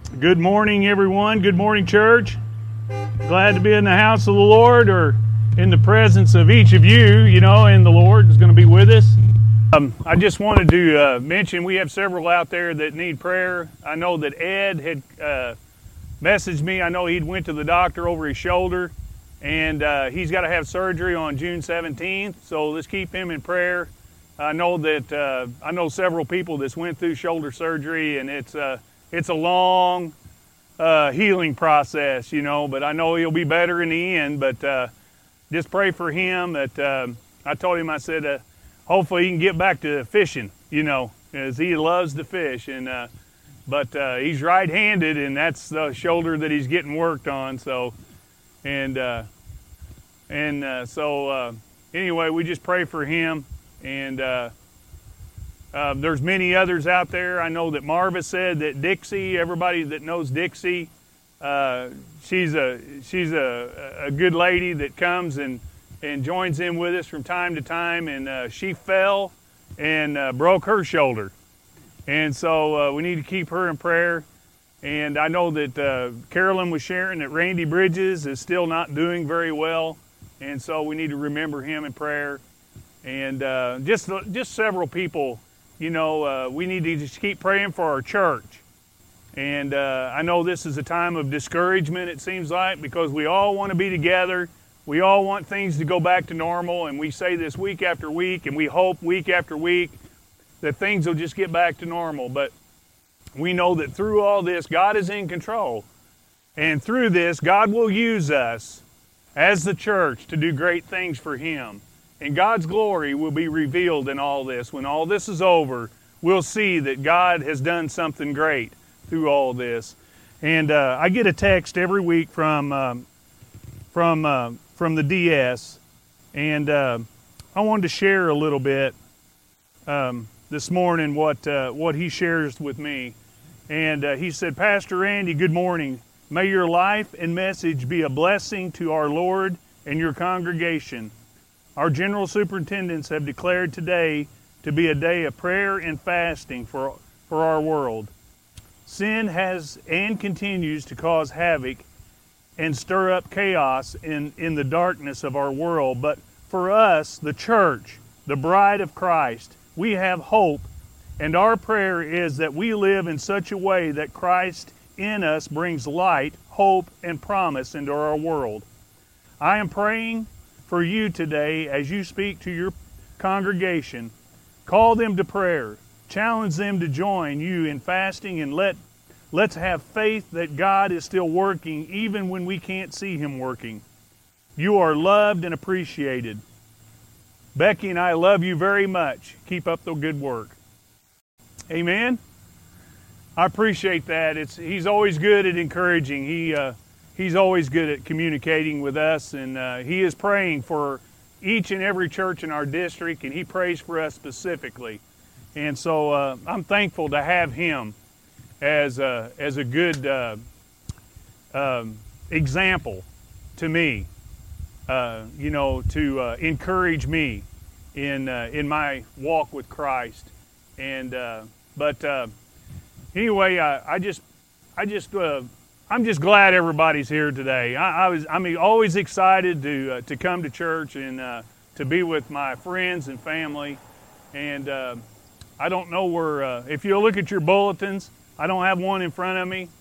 Good morning, everyone. Good morning, church. Glad to be in the house of the Lord, or in the presence of each of you, and the Lord is going to be with us. I just wanted to mention we have several out there that need prayer. I know that Ed had messaged me. I know he went to the doctor over his shoulder, and he's got to have surgery on June 17th, so let's keep him in prayer. I know several people that's went through shoulder surgery, and it's a long healing process, but I know he'll be better in the end. But just pray for him. That I told him, I said, hopefully he can get back to fishing, as he loves to fish. And but he's right-handed, and that's the shoulder that he's getting worked on. So, anyway, we just pray for him. And there's many others out there. I know that Marva said that Dixie, everybody that knows Dixie, she's a good lady that comes and joins in with us from time to time. And she fell and broke her shoulder. And so we need to keep her in prayer. And I know that Carolyn was sharing that Randy Bridges is still not doing very well. And so we need to remember him in prayer. And just several people, we need to just keep praying for our church. And I know this is a time of discouragement, it seems like, because we all want to be together. We all want things to go back to normal, and we say this week after week, and we hope week after week that things will just get back to normal. But we know that through all this, God is in control. And through this, God will use us as the church to do great things for Him. And God's glory will be revealed in all this. When all this is over, we'll see that God has done something great through all this. And I get a text every week from the DS, and I wanted to share a little bit this morning what he shares with me. And he said, "Pastor Randy, good morning. May your life and message be a blessing to our Lord and your congregation. Our general superintendents have declared today to be a day of prayer and fasting for our world. Sin has and continues to cause havoc and stir up chaos in the darkness of our world. But for us, the church, the bride of Christ, we have hope, and our prayer is that we live in such a way that Christ in us brings light, hope, and promise into our world. I am praying for you today as you speak to your congregation. Call them to prayer. Challenge them to join you in fasting, and let's have faith that God is still working even when we can't see Him working. You are loved and appreciated. Becky and I love you very much. Keep up the good work." Amen. I appreciate that. He's always good at encouraging. He's always good at communicating with us, and he is praying for each and every church in our district, and he prays for us specifically. And so I'm thankful to have him as a good example to me, to encourage me in my walk with Christ. And anyway, I'm just glad everybody's here today. I'm always excited to come to church and to be with my friends and family. And I don't know where, if you look at your bulletins, I don't have one in front of me.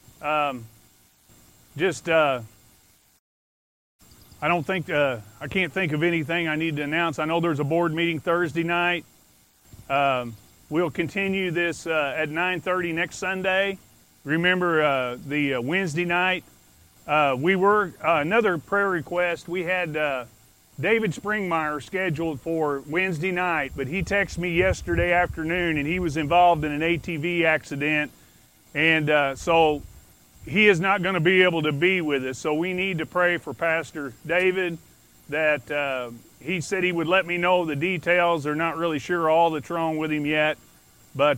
I can't think of anything I need to announce. I know there's a board meeting Thursday night. We'll continue this at 9:30 next Sunday. Remember the Wednesday night. Another prayer request. We had David Springmeyer scheduled for Wednesday night, but he texted me yesterday afternoon, and he was involved in an ATV accident, and so he is not going to be able to be with us. So we need to pray for Pastor David that he said he would let me know the details. They're not really sure all that's wrong with him yet, but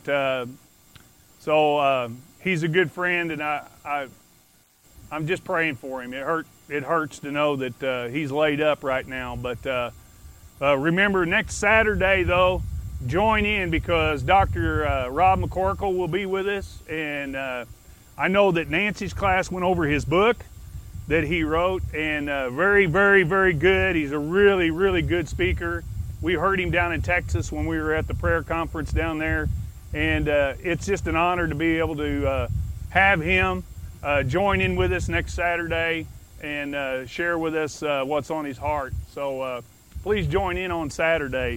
he's a good friend, and I'm just praying for him. It hurts to know that he's laid up right now. But remember, next Saturday, though, join in, because Dr. Rob McCorkle will be with us, and I know that Nancy's class went over his book that he wrote, and very, very, very good. He's a really, really good speaker. We heard him down in Texas when we were at the prayer conference down there, and it's just an honor to be able to have him join in with us next Saturday and share with us what's on his heart. So please join in on Saturday.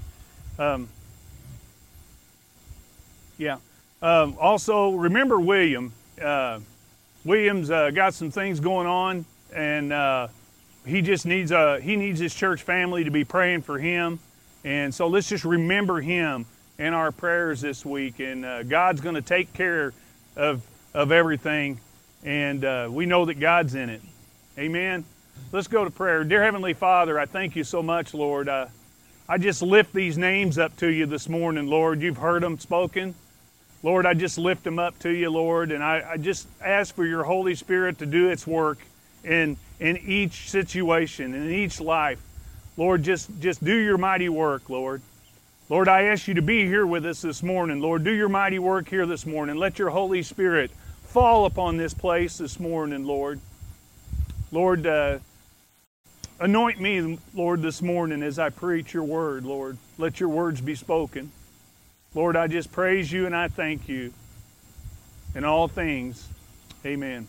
Also, remember William. William's got some things going on, and he just needs his church family to be praying for him. And so let's just remember him in our prayers this week. And God's going to take care of everything, and we know that God's in it. Amen. Let's go to prayer. Dear Heavenly Father, I thank you so much, Lord. I just lift these names up to you this morning, Lord. You've heard them spoken. Lord, I just lift them up to you, Lord, and I just ask for your Holy Spirit to do its work in each situation, in each life. Lord, just do your mighty work, Lord. Lord, I ask you to be here with us this morning. Lord, do your mighty work here this morning. Let your Holy Spirit fall upon this place this morning, Lord. Lord, anoint me, Lord, this morning as I preach your word, Lord. Let your words be spoken. Lord, I just praise you and I thank you in all things. Amen.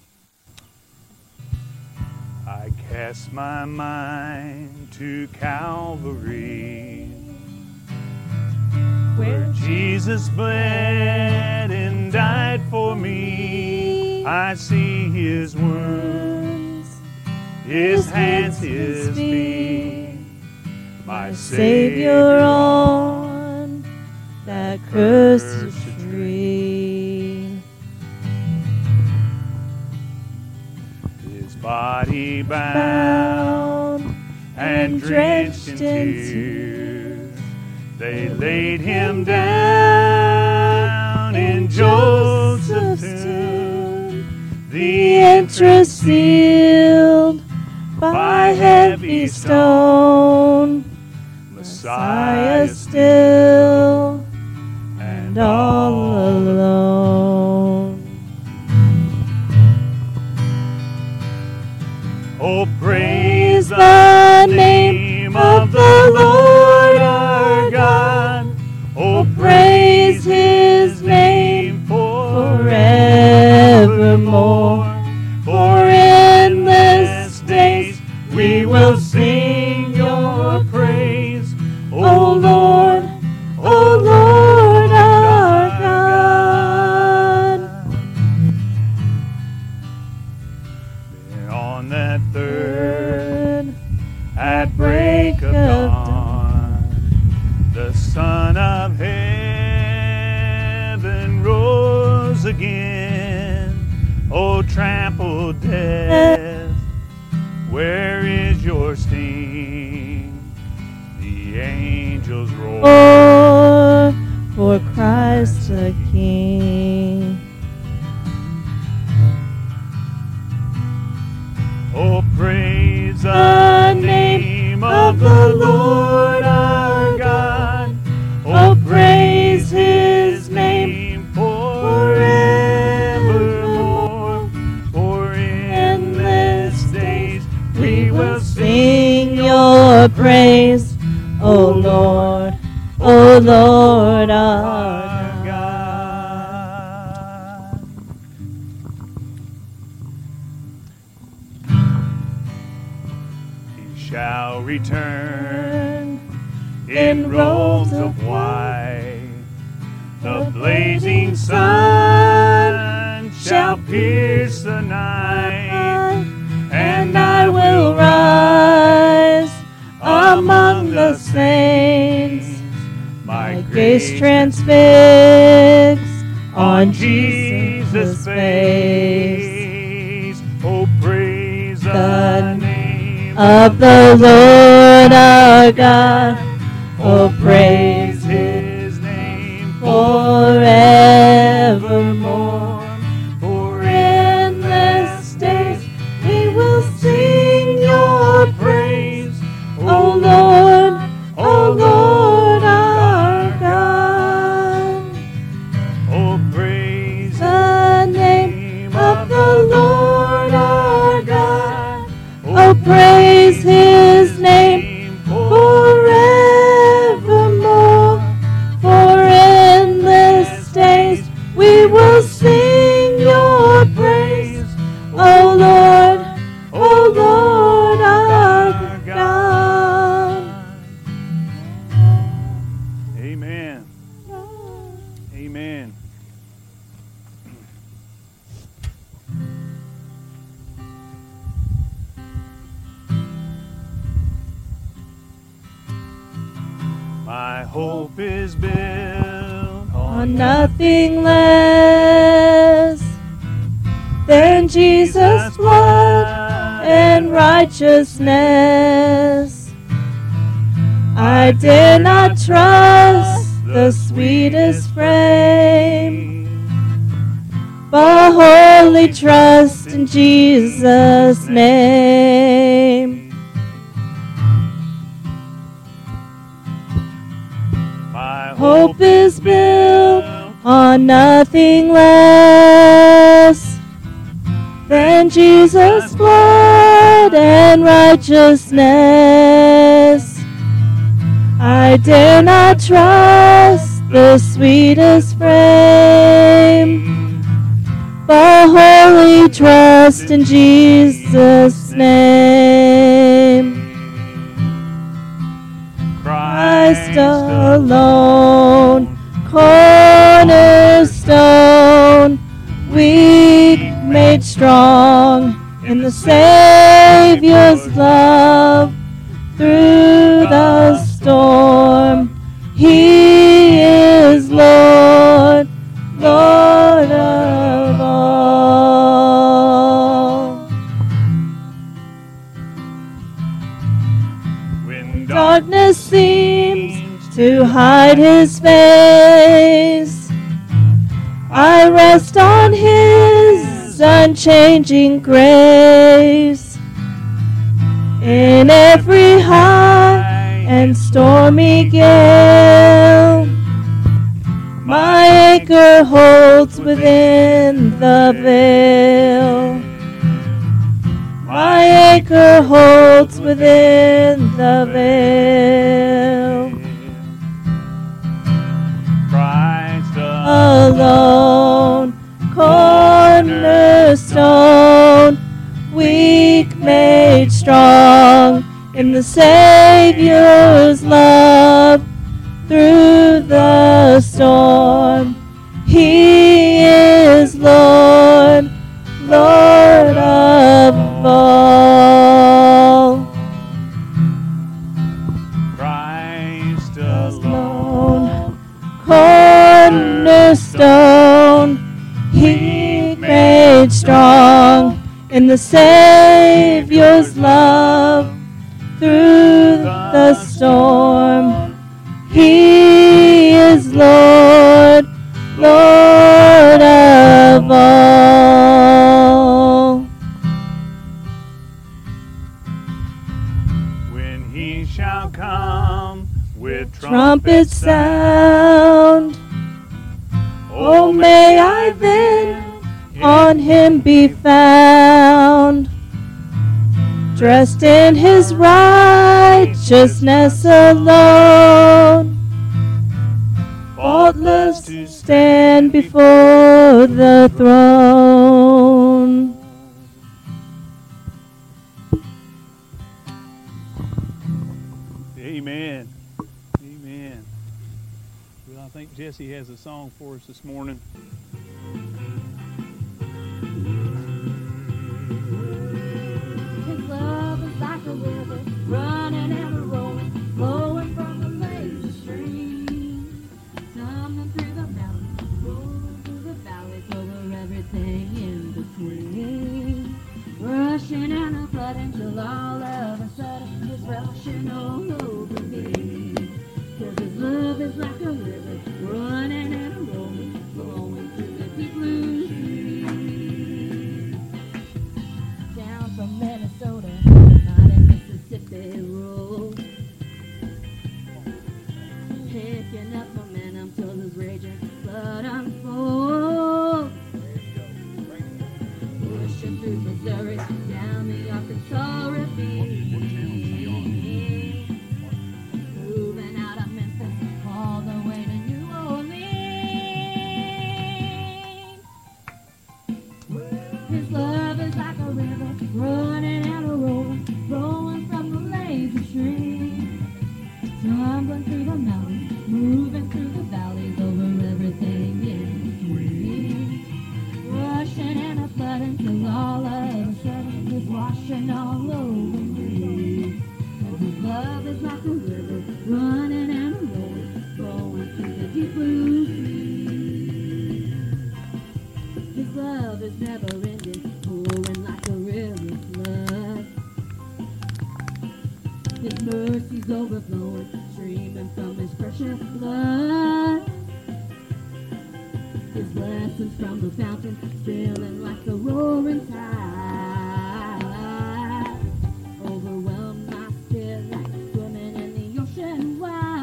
I cast my mind to Calvary, where Jesus bled and died for me. I see his wounds, his hands, his feet, my Savior on that cursed tree. His body bound and drenched in tears, they laid him down in Joseph's tomb, the entrance sealed by heavy stone. Messiah still and all alone. Oh, praise the name of the Lord our God. Oh, praise his name forevermore. For endless days we will sing your praise. O Lord, O Lord our God. Then on that third, at break of dawn, the Son of Heaven rose again. O trampled death, where is your sting? The angels roar for Christ the King. Oh, praise the name of the Lord our God. Oh, praise his name forevermore. For endless days we will sing your praise. O Lord, O Lord our God. He shall return in robes of white. The blazing sun shall pierce the night, and I will rise among the saints, my gaze transfixed on Jesus' face. Oh, praise the name of the Lord our God. Oh, praise his name forevermore. For endless days we will sing your praise. O Lord, O Lord our God. Oh, praise the name hope is built on nothing less than Jesus' blood and righteousness. I dare not trust the sweetest frame, but wholly trust in Jesus' name. My Hope is built on nothing less than Jesus' blood and righteousness. I dare not trust the sweetest frame, but wholly trust in Jesus' name. Christ alone, cornerstone, weak made strong in the Savior's love. Through the storm, He is Lord, Lord of all. when Darkness seems to hide His face, I rest on His unchanging grace. In every high and stormy gale, my anchor holds within the veil. My anchor holds within the veil. Christ Alone, cornerstone, weak made strong in the Savior's love. Through the storm, He is Lord, Lord of all. Christ alone, Cornerstone, He made strong in the Savior's love. Through the storm, He is Lord, Lord of all. when He shall come with Trumpet sound, oh may I then on Him be found, dressed in His righteousness alone, faultless to stand before the throne. Amen. Amen. Well, I think Jesse has a song for us this morning. His love is like a river, running and a rolling, flowing from the lazy stream, tumbling through the mountains, rolling through the valleys, over everything in between, rushing and a flooding till all of a sudden it's rushing all over me. 'Cause His love is like a river, running and a rolling, flowing through the deep blue sea. Down from Minnesota, not in Mississippi road, picking up momentum till this raging flood unfolds, pushing through Missouri, down the Arkansas ravine, moving out of Memphis, all the way to New Orleans. His love is like a river, running and a rolling, flowing from the lazy stream, tumbling through the mountains, moving through the valleys, over everything in between, rushing and a flooding till all of a sudden it's washing all over me. 'Cause His love is like a river, running and a rolling, never-ending, pouring like a river flood. His mercy's overflowing, streaming from His precious blood. His blessings from the fountain, spilling like the roaring tide. Overwhelm my spirit like swimming in the ocean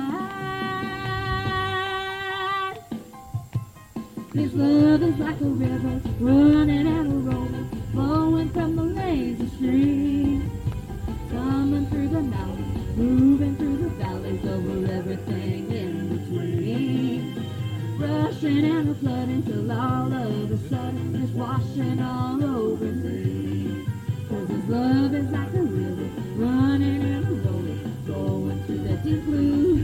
wide. His love is like a river, running and rolling, flowing from the lazy stream. Coming through the mountains, moving through the valleys, over everything in between. Rushing and a flooding till all of a sudden it's washing all over me. 'Cause His love is like a river, running and a rolling, going through the deep blue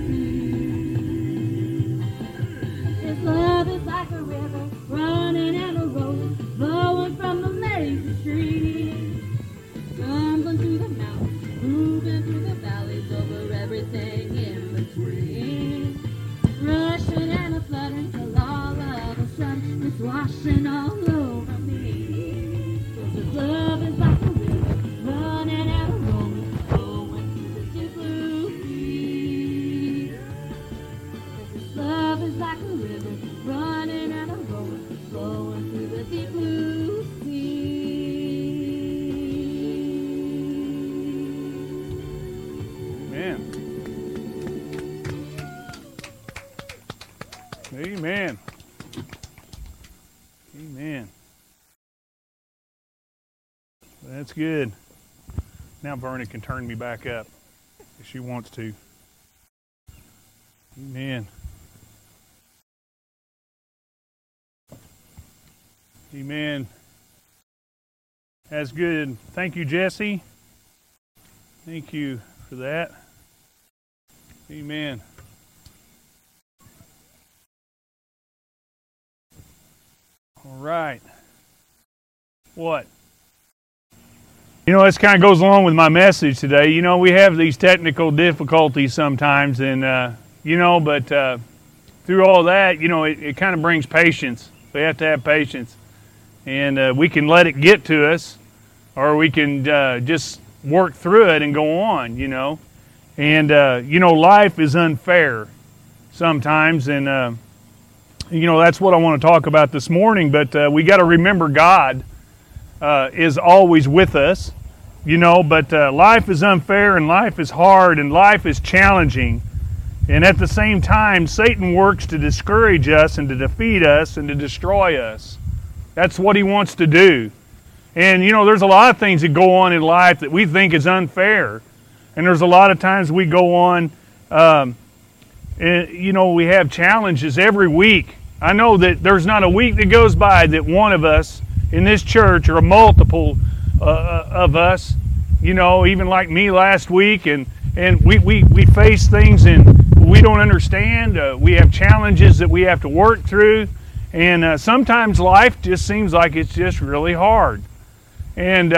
sea. His love is like a river, running and a rolling, flowing from the lazy stream. Tumbling through the mountains, moving through the valleys, over everything in between. Rushing and a flooding till all of a sudden it's washing all over me. 'Cause His love is like a river, running and a rolling, flowing through the deep blue sea. 'Cause His love is like a river, running and a rolling, flowing through the deep blue sea. Amen. Amen. That's good. Now Verna can turn me back up if she wants to. Amen. Amen. That's good. Thank you, Jesse. Thank you for that. Amen. All right. What? You know, this kind of goes along with my message today. You know, we have these technical difficulties sometimes, and, but through all that, it kind of brings patience. We have to have patience. And we can let it get to us, or we can just work through it and go on, And, life is unfair sometimes, and, that's what I want to talk about this morning. But we got to remember God is always with us, but life is unfair, and life is hard, and life is challenging. And at the same time, Satan works to discourage us and to defeat us and to destroy us. That's what he wants to do. And, there's a lot of things that go on in life that we think is unfair. And there's a lot of times we go on, we have challenges every week. I know that there's not a week that goes by that one of us in this church, or a multiple of us, even like me last week, and we face things and we don't understand. We have challenges that we have to work through, and sometimes life just seems like it's just really hard. And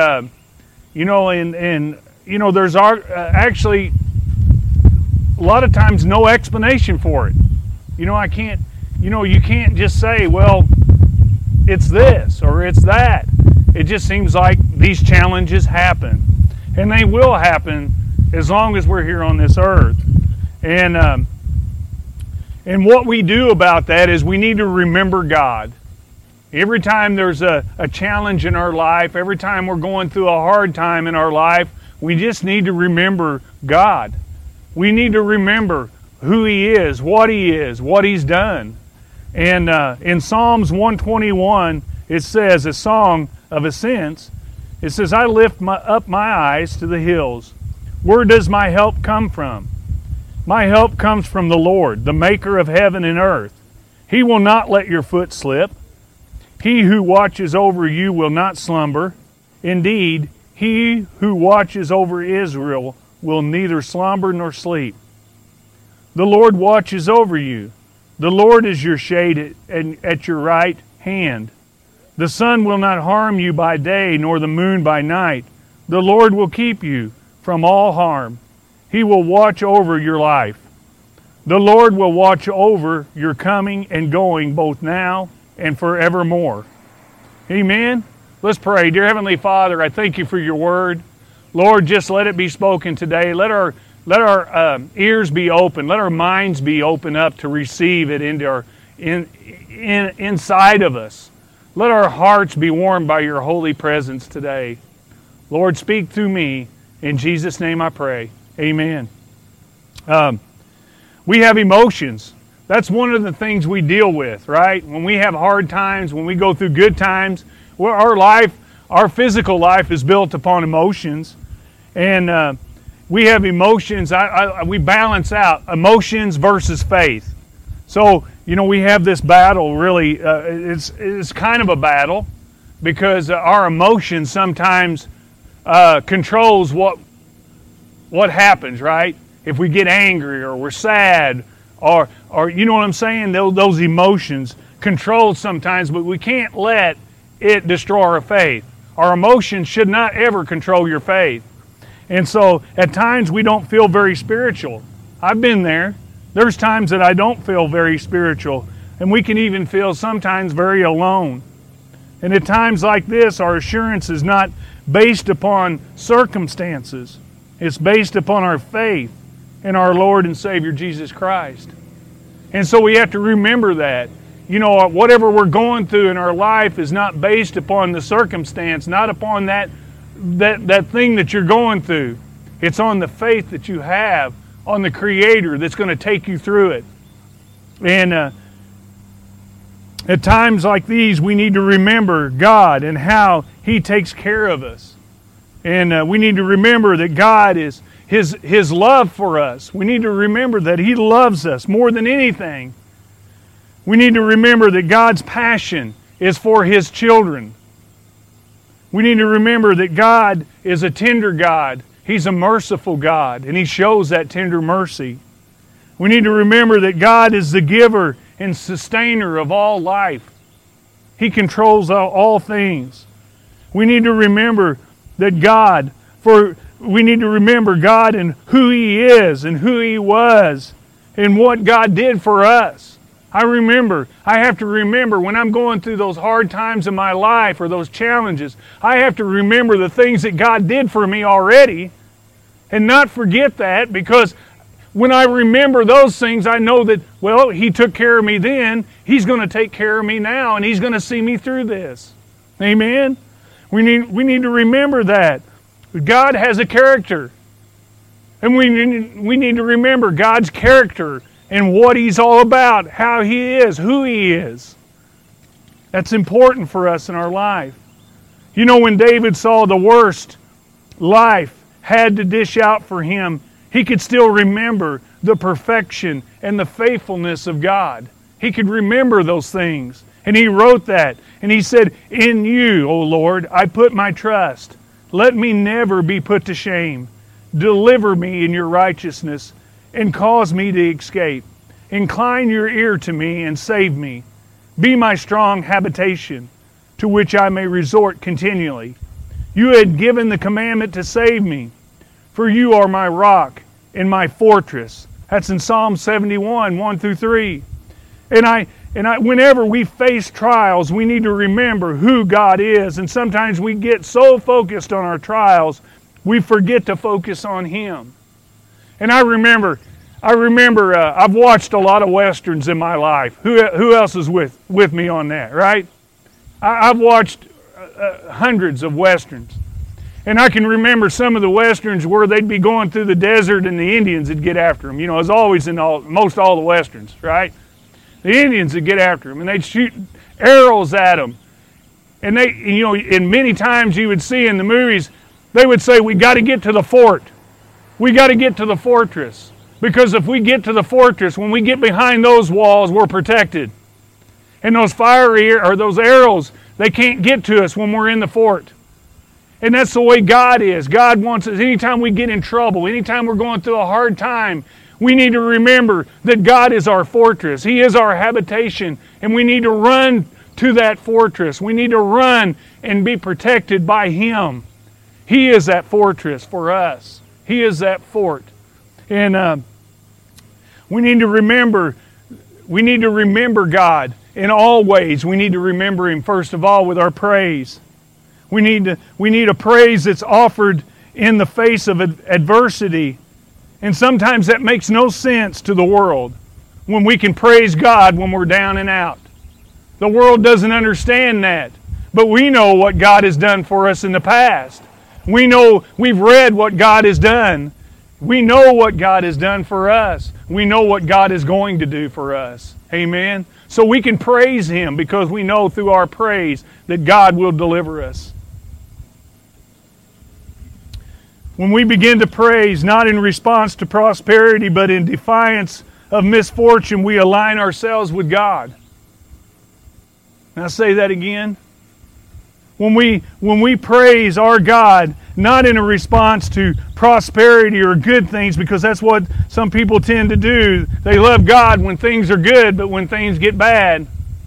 there's actually a lot of times no explanation for it. You can't just say, well, it's this or it's that. It just seems like these challenges happen. And they will happen as long as we're here on this earth. And what we do about that is we need to remember God. Every time there's a challenge in our life, every time we're going through a hard time in our life, we just need to remember God. We need to remember who He is, what He's done. And in Psalms 121, it says, a song of ascents, it says, I lift up my eyes to the hills. Where does my help come from? My help comes from the Lord, the maker of heaven and earth. He will not let your foot slip. He who watches over you will not slumber. Indeed, He who watches over Israel will neither slumber nor sleep. The Lord watches over you. The Lord is your shade at your right hand. The sun will not harm you by day, nor the moon by night. The Lord will keep you from all harm. He will watch over your life. The Lord will watch over your coming and going, both now and forevermore. Amen? Let's pray. Dear Heavenly Father, I thank you for your word. Lord, just let it be spoken today. Let our ears be open. Let our minds be open up to receive it into inside of us. Let our hearts be warmed by your holy presence today. Lord, speak through me. In Jesus' name I pray. Amen. We have emotions. That's one of the things we deal with, right? When we have hard times, when we go through good times, our physical life is built upon emotions. And we have emotions. We balance out emotions versus faith. So, we have this battle, really. It's kind of a battle because our emotions sometimes controls what happens, right? If we get angry or we're sad or you know what I'm saying? Those emotions control sometimes, but we can't let it destroy our faith. Our emotions should not ever control your faith. And so at times we don't feel very spiritual. I've been there. There's times that I don't feel very spiritual, and we can even feel sometimes very alone. And at times like this, our assurance is not based upon circumstances. It's based upon our faith in our Lord and Savior Jesus Christ. And so we have to remember that. Whatever we're going through in our life is not based upon the circumstance, not upon that thing that you're going through. It's on the faith that you have on the Creator that's going to take you through it. And at times like these, we need to remember God and how He takes care of us. And we need to remember that God is His love for us. We need to remember that He loves us more than anything. We need to remember that God's passion is for His children. We need to remember that God is a tender God. He's a merciful God, and He shows that tender mercy. We need to remember that God is the giver and sustainer of all life. He controls all things. We need to remember that we need to remember God and who He is and who He was and what God did for us. I have to remember when I'm going through those hard times in my life or those challenges, I have to remember the things that God did for me already and not forget that, because when I remember those things, I know that, He took care of me then, He's going to take care of me now, and He's going to see me through this. Amen? We need to remember that. God has a character. And we need to remember God's character and what He's all about, how He is, who He is. That's important for us in our life. When David saw the worst life had to dish out for him, he could still remember the perfection and the faithfulness of God. He could remember those things. And he wrote that. And he said, "In you, O Lord, I put my trust. Let me never be put to shame. Deliver me in your righteousness and cause me to escape. Incline your ear to me and save me. Be my strong habitation, to which I may resort continually. You had given the commandment to save me, for you are my rock and my fortress." That's in Psalm 71, 1 through 3. And whenever we face trials, we need to remember who God is. And sometimes we get so focused on our trials, we forget to focus on Him. And I remember I've watched a lot of Westerns in my life. Who else is with me on that, right? I've watched hundreds of Westerns. And I can remember some of the Westerns where they'd be going through the desert and the Indians would get after them. As always in most all the Westerns, right? The Indians would get after them and they'd shoot arrows at them. And and many times you would see in the movies, they would say, "We got to get to the fort. We got to get to the fortress. Because if we get to the fortress, when we get behind those walls, we're protected. And those those arrows, they can't get to us when we're in the fort." And that's the way God is. God wants us, anytime we get in trouble, anytime we're going through a hard time, we need to remember that God is our fortress. He is our habitation. And we need to run to that fortress. We need to run and be protected by Him. He is that fortress for us. He is that fort. And we need to remember God in all ways. We need to remember Him, first of all, with our praise. We need a praise that's offered in the face of adversity. And sometimes that makes no sense to the world when we can praise God when we're down and out. The world doesn't understand that. But we know what God has done for us in the past. We know, we've read what God has done. We know what God has done for us. We know what God is going to do for us. Amen? So we can praise Him because we know through our praise that God will deliver us. When we begin to praise, not in response to prosperity, but in defiance of misfortune, we align ourselves with God. And I say that again. When we praise our God, not in a response to prosperity or good things, because that's what some people tend to do. They love God when things are good, but when things get bad,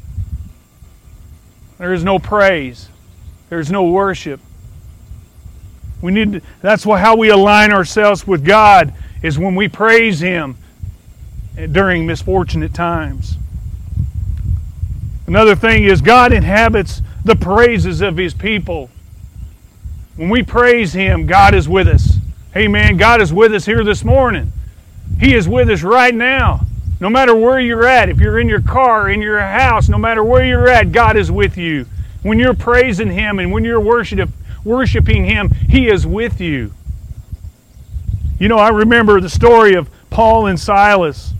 there is no praise. There's no worship. That's how we align ourselves with God, is when we praise Him during misfortunate times. Another thing is God inhabits the praises of His people. When we praise Him, God is with us. Amen. God is with us here this morning. He is with us right now. No matter where you're at, if you're in your car, in your house, no matter where you're at, God is with you. When you're praising Him and when you're worshiping Him, He is with you. You know, I remember the story of Paul and Silas.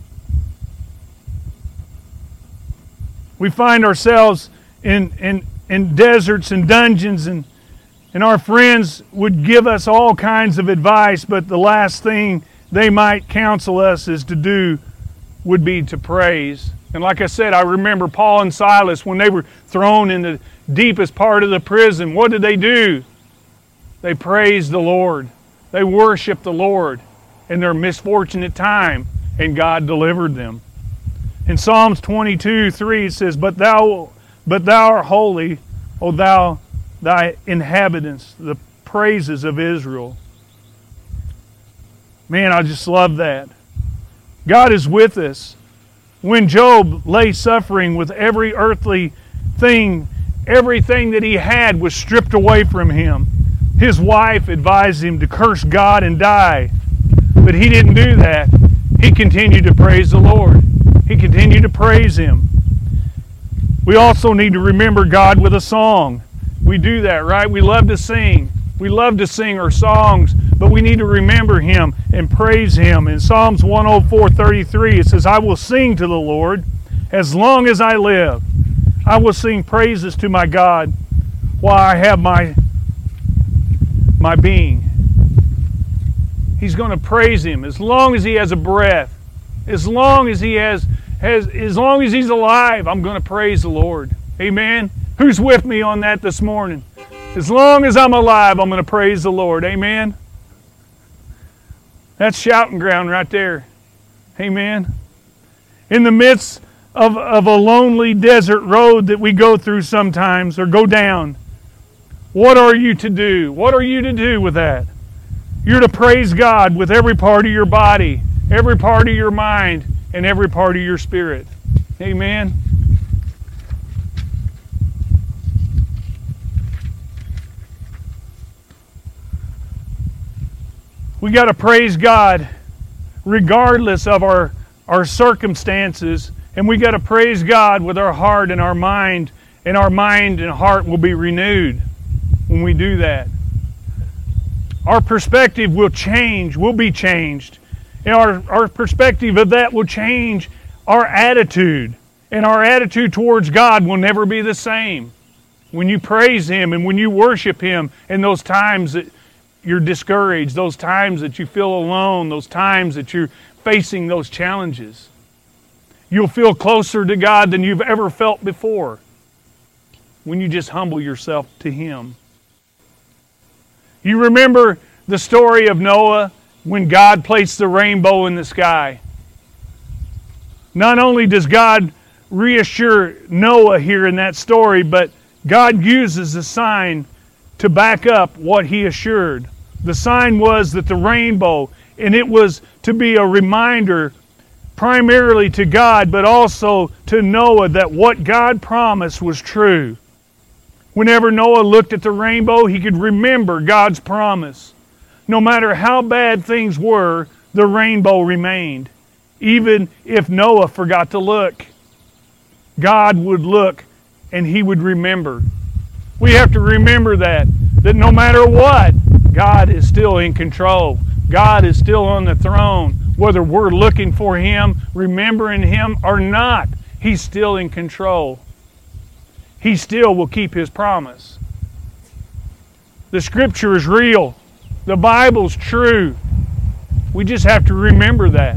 We find ourselves in deserts and dungeons, and our friends would give us all kinds of advice, but the last thing they might counsel us is to do would be to praise. And like I said, I remember Paul and Silas, when they were thrown in the deepest part of the prison, what did they do? They praised the Lord. They worshiped the Lord in their misfortunate time, and God delivered them. In Psalms 22:3 it says, But thou art holy, O thou thy inhabitants, the praises of Israel. Man, I just love that. God is with us. When Job lay suffering with every earthly thing, everything that he had was stripped away from him. His wife advised him to curse God and die. But he didn't do that. He continued to praise the Lord. He continued to praise Him. We also need to remember God with a song. We do that, right? We love to sing. We love to sing our songs, but we need to remember Him and praise Him. In Psalms 104:33, it says, I will sing to the Lord as long as I live. I will sing praises to my God while I have my being. He's going to praise Him as long as he has a breath. As long as he as long as he's alive, I'm going to praise the Lord. Amen. Who's with me on that this morning? As long as I'm alive, I'm going to praise the Lord. Amen. That's shouting ground right there. Amen. In the midst of a lonely desert road that we go through sometimes, or go down, what are you to do? What are you to do with that? You're to praise God with every part of your body, every part of your mind, and every part of your spirit. Amen. We got to praise God regardless of our circumstances, and we got to praise God with our heart and our mind and heart will be renewed when we do that. Our perspective will change, will be changed. And our perspective of that will change our attitude. And our attitude towards God will never be the same. When you praise Him and when you worship Him in those times that you're discouraged, those times that you feel alone, those times that you're facing those challenges, you'll feel closer to God than you've ever felt before when you just humble yourself to Him. You remember the story of Noah when God placed the rainbow in the sky. Not only does God reassure Noah here in that story, but God uses a sign to back up what He assured. The sign was that the rainbow, and it was to be a reminder primarily to God, but also to Noah that what God promised was true. Whenever Noah looked at the rainbow, he could remember God's promise. No matter how bad things were, the rainbow remained. Even if Noah forgot to look, God would look and He would remember. We have to remember that no matter what, God is still in control. God is still on the throne. Whether we're looking for Him, remembering Him or not, He's still in control. He still will keep His promise. The Scripture is real. The Bible's true. We just have to remember that.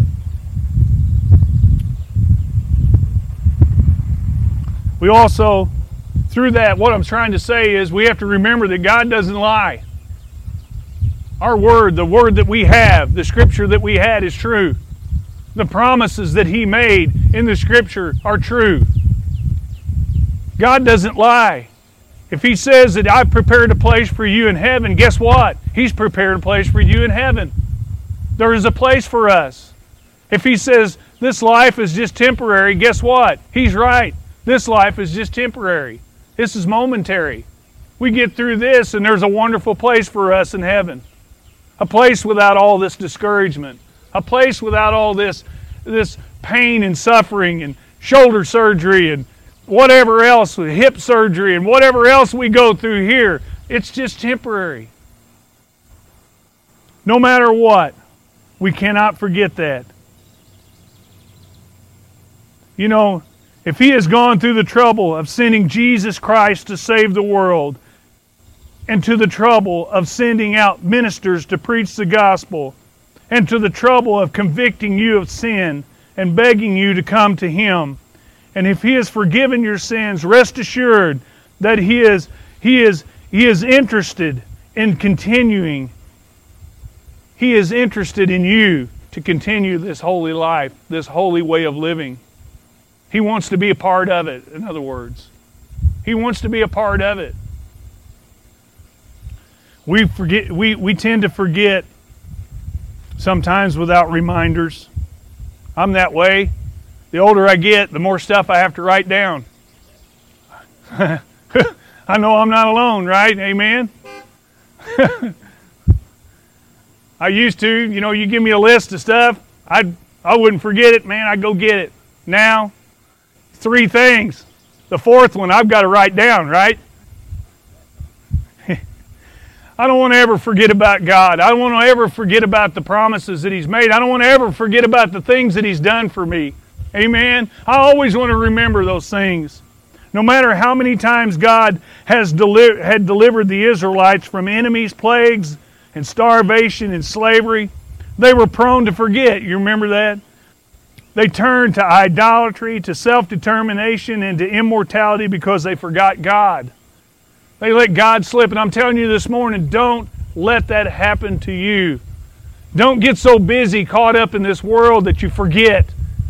We also, through that, what I'm trying to say is we have to remember that God doesn't lie. Our word, the word that we have, the Scripture that we had is true. The promises that He made in the Scripture are true. God doesn't lie. If He says that I've prepared a place for you in heaven, guess what? He's prepared a place for you in heaven. There is a place for us. If He says this life is just temporary, guess what? He's right. This life is just temporary. This is momentary. We get through this and there's a wonderful place for us in heaven. A place without all this discouragement. A place without all this pain and suffering and shoulder surgery and whatever else, hip surgery and whatever else we go through here. It's just temporary. No matter what, we cannot forget that. You know, if He has gone through the trouble of sending Jesus Christ to save the world, and to the trouble of sending out ministers to preach the gospel, and to the trouble of convicting you of sin and begging you to come to Him, and if He has forgiven your sins, rest assured that He is interested in continuing. He is interested in you to continue this holy life, this holy way of living. He wants to be a part of it, in other words. He wants to be a part of it. We tend to forget sometimes without reminders. I'm that way. The older I get, the more stuff I have to write down. I know I'm not alone, right? Amen? I used to, you give me a list of stuff, I wouldn't forget it, man, I'd go get it. Now, 3 things. The 4th one I've got to write down, right? I don't want to ever forget about God. I don't want to ever forget about the promises that He's made. I don't want to ever forget about the things that He's done for me. Amen? I always want to remember those things. No matter how many times God had delivered the Israelites from enemies, plagues, and starvation and slavery, they were prone to forget. You remember that? They turned to idolatry, to self-determination, and to immortality because they forgot God. They let God slip. And I'm telling you this morning, don't let that happen to you. Don't get so busy, caught up in this world that you forget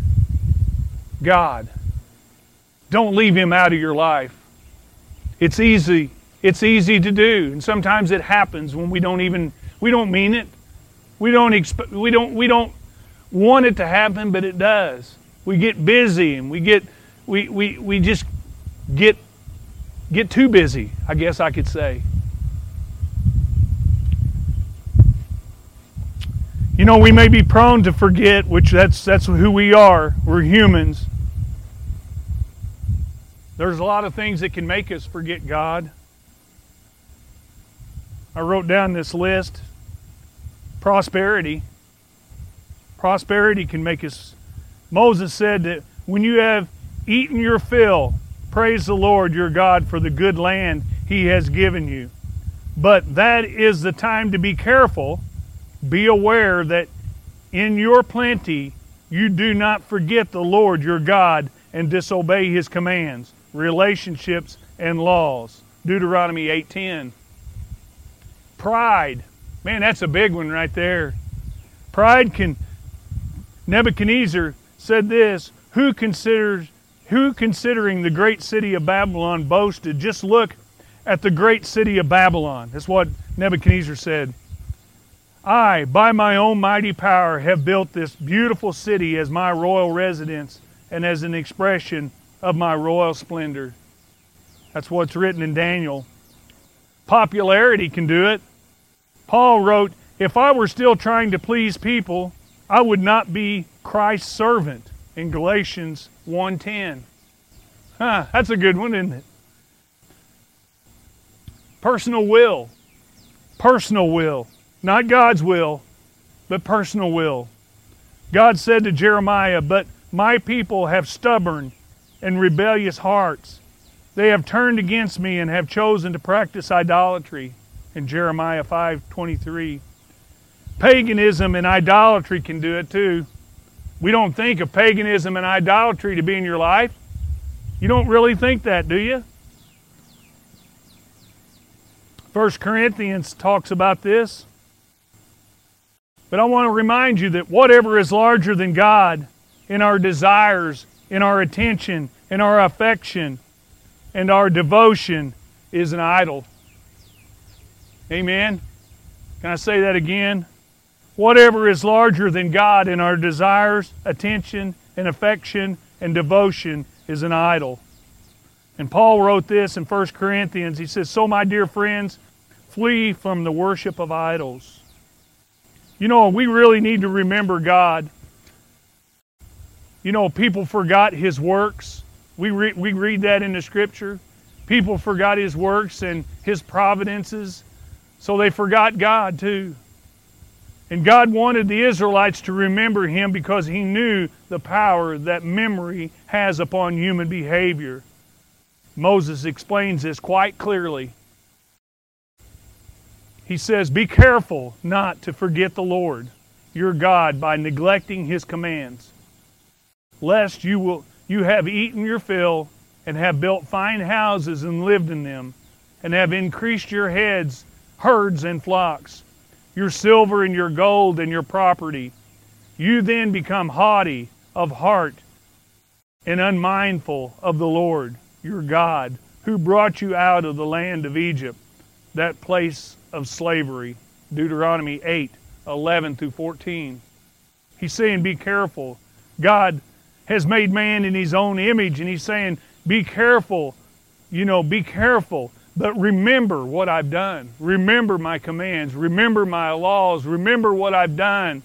God. Don't leave Him out of your life. It's easy. It's easy to do. And sometimes it happens when we don't mean it. We don't want it to happen, but it does. We get busy and we just get too busy, I guess I could say. We may be prone to forget, which that's who we are. We're humans. There's a lot of things that can make us forget God. I wrote down this list. Prosperity. Prosperity can make us... Moses said that when you have eaten your fill, praise the Lord your God for the good land He has given you. But that is the time to be careful. Be aware that in your plenty you do not forget the Lord your God and disobey His commands, relationships, and laws. Deuteronomy 8:10. Pride. Man, that's a big one right there. Pride can... Nebuchadnezzar said this, who considering the great city of Babylon boasted? Just look at the great city of Babylon. That's what Nebuchadnezzar said. I, by my own mighty power, have built this beautiful city as my royal residence and as an expression of my royal splendor. That's what's written in Daniel. Popularity can do it. Paul wrote, if I were still trying to please people, I would not be Christ's servant in Galatians 1:10. That's a good one, isn't it? Personal will. Personal will. Not God's will, but personal will. God said to Jeremiah, but my people have stubborn and rebellious hearts. They have turned against me and have chosen to practice idolatry. In Jeremiah 5:23. Paganism and idolatry can do it too. We don't think of paganism and idolatry to be in your life. You don't really think that, do you? 1 Corinthians talks about this. But I want to remind you that whatever is larger than God in our desires, in our attention, in our affection, and our devotion is an idol. Amen? Can I say that again? Whatever is larger than God in our desires, attention, and affection, and devotion is an idol. And Paul wrote this in 1 Corinthians. He says, so my dear friends, flee from the worship of idols. You know, we really need to remember God. You know, people forgot His works. We read that in the Scripture. People forgot His works and His providences. So they forgot God too. And God wanted the Israelites to remember Him because He knew the power that memory has upon human behavior. Moses explains this quite clearly. He says, be careful not to forget the Lord, your God, by neglecting His commands, lest you have eaten your fill and have built fine houses and lived in them, and have increased your herds and flocks, your silver and your gold and your property. You then become haughty of heart and unmindful of the Lord, your God, who brought you out of the land of Egypt, that place of slavery. Deuteronomy 8:11-14. He's saying, be careful. God has made man in His own image, and He's saying, be careful. Be careful. But remember what I've done. Remember my commands. Remember my laws. Remember what I've done.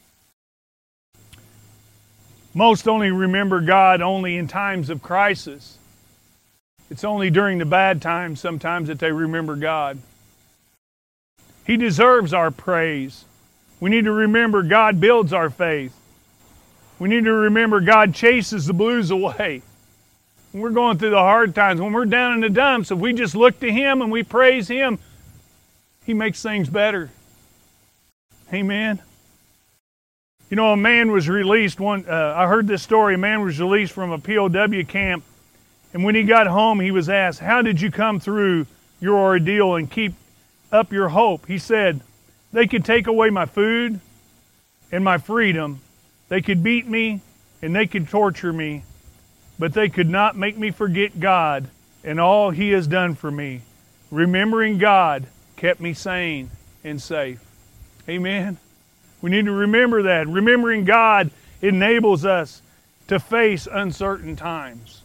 Most only remember God only in times of crisis. It's only during the bad times sometimes that they remember God. He deserves our praise. We need to remember God builds our faith. We need to remember God chases the blues away. When we're going through the hard times, when we're down in the dumps, if we just look to Him and we praise Him, He makes things better. Amen. You know, a man was released. I heard this story. A man was released from a POW camp, and when he got home, he was asked, how did you come through your ordeal and keep up your hope? He said, they could take away my food and my freedom. They could beat me and they could torture me, but they could not make me forget God and all He has done for me. Remembering God kept me sane and safe. Amen. We need to remember that. Remembering God enables us to face uncertain times.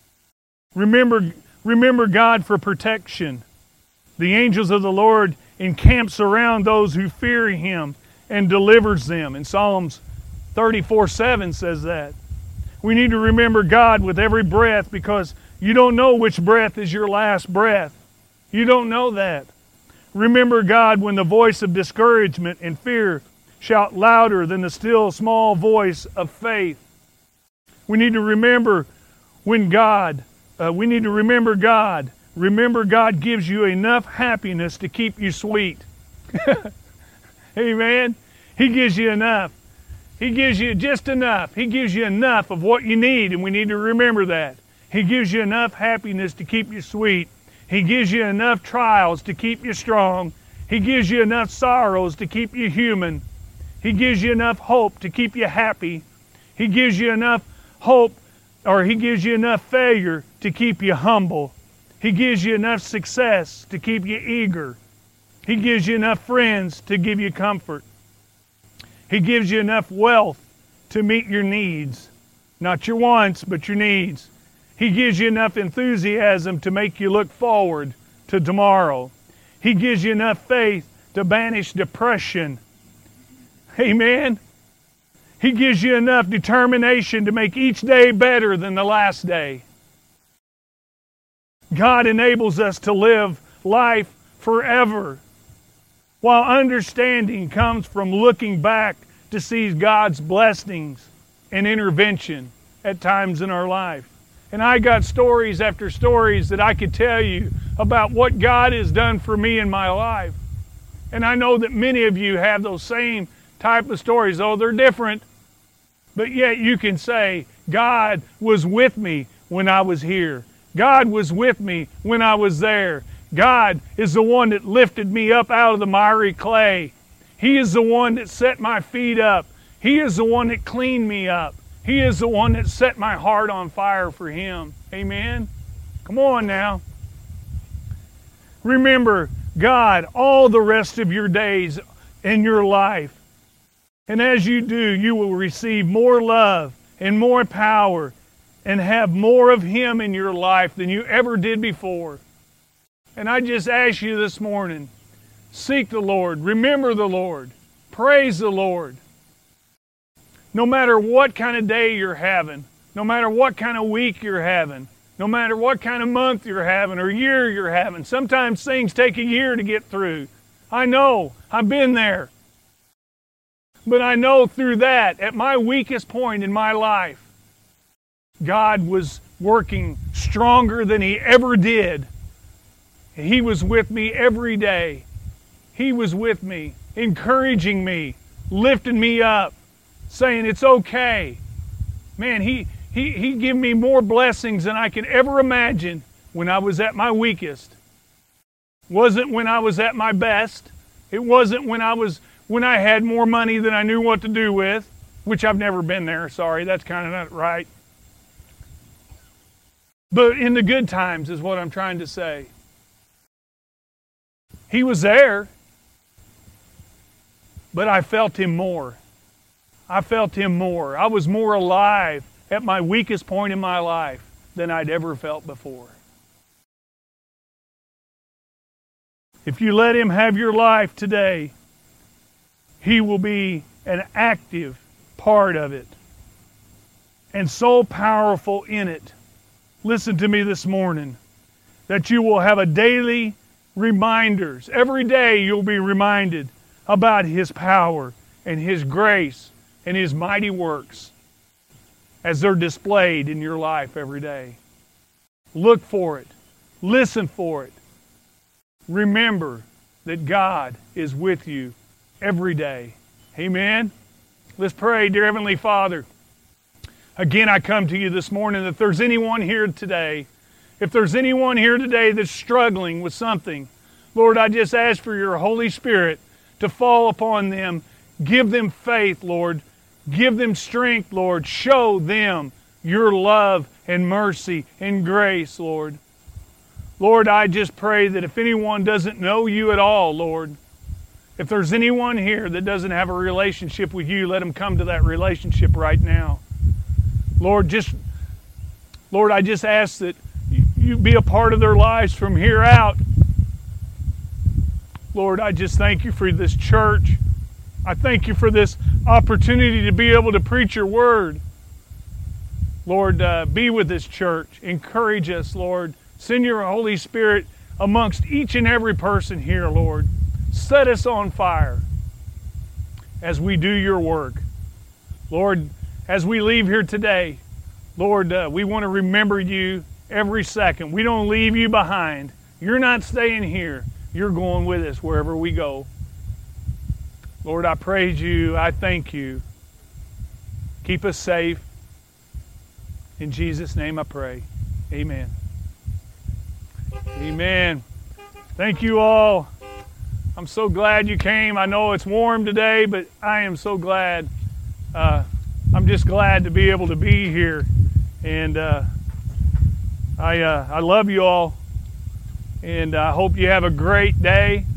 Remember God for protection. The angels of the Lord encamps around those who fear Him and delivers them. In Psalms 34:7 says that. We need to remember God with every breath, because you don't know which breath is your last breath. You don't know that. Remember God when the voice of discouragement and fear shout louder than the still small voice of faith. We need to remember God. Remember God gives you enough happiness to keep you sweet. Amen. He gives you enough. He gives you just enough. He gives you enough of what you need, and we need to remember that. He gives you enough happiness to keep you sweet. He gives you enough trials to keep you strong. He gives you enough sorrows to keep you human. He gives you enough hope to keep you happy. He gives you enough hope, or He gives you enough failure to keep you humble. He gives you enough success to keep you eager. He gives you enough friends to give you comfort. He gives you enough wealth to meet your needs. Not your wants, but your needs. He gives you enough enthusiasm to make you look forward to tomorrow. He gives you enough faith to banish depression. Amen. He gives you enough determination to make each day better than the last day. God enables us to live life forever, while understanding comes from looking back to see God's blessings and intervention at times in our life. And I got stories after stories that I could tell you about what God has done for me in my life. And I know that many of you have those same type of stories, though they're different. But yet you can say, God was with me when I was here. God was with me when I was there. God is the one that lifted me up out of the miry clay. He is the one that set my feet up. He is the one that cleaned me up. He is the one that set my heart on fire for Him. Amen? Come on now. Remember God all the rest of your days in your life. And as you do, you will receive more love and more power and have more of Him in your life than you ever did before. And I just ask you this morning, seek the Lord, remember the Lord, praise the Lord. No matter what kind of day you're having, no matter what kind of week you're having, no matter what kind of month you're having or year you're having, sometimes things take a year to get through. I know, I've been there. But I know through that, at my weakest point in my life, God was working stronger than He ever did. He was with me every day. He was with me, encouraging me, lifting me up, saying it's okay. Man, He gave me more blessings than I could ever imagine when I was at my weakest. Wasn't when I was at my best. It wasn't when I had more money than I knew what to do with, which I've never been there. Sorry, that's kind of not right. But in the good times is what I'm trying to say. He was there, but I felt Him more. I felt Him more. I was more alive at my weakest point in my life than I'd ever felt before. If you let Him have your life today, He will be an active part of it and so powerful in it. Listen to me this morning, that you will have a daily reminders. Every day you'll be reminded about His power and His grace and His mighty works as they're displayed in your life every day. Look for it. Listen for it. Remember that God is with you every day. Amen? Let's pray. Dear Heavenly Father, again I come to you this morning. If there's anyone here today, if there's anyone here today that's struggling with something, Lord, I just ask for your Holy Spirit to fall upon them. Give them faith, Lord. Give them strength, Lord. Show them your love and mercy and grace, Lord. Lord, I just pray that if anyone doesn't know you at all, Lord, if there's anyone here that doesn't have a relationship with you, let them come to that relationship right now. Lord, I just ask that you be a part of their lives from here out. Lord, I just thank you for this church. I thank you for this opportunity to be able to preach your word. Lord, be with this church. Encourage us, Lord. Send your Holy Spirit amongst each and every person here, Lord. Set us on fire as we do your work. Lord, as we leave here today, Lord, we want to remember you every second. We don't leave you behind. You're not staying here. You're going with us wherever we go. Lord, I praise you. I thank you. Keep us safe. In Jesus' name I pray. Amen. Amen. Thank you all. I'm so glad you came. I know it's warm today, but I am so glad. I'm just glad to be able to be here. And I love you all. And I hope you have a great day.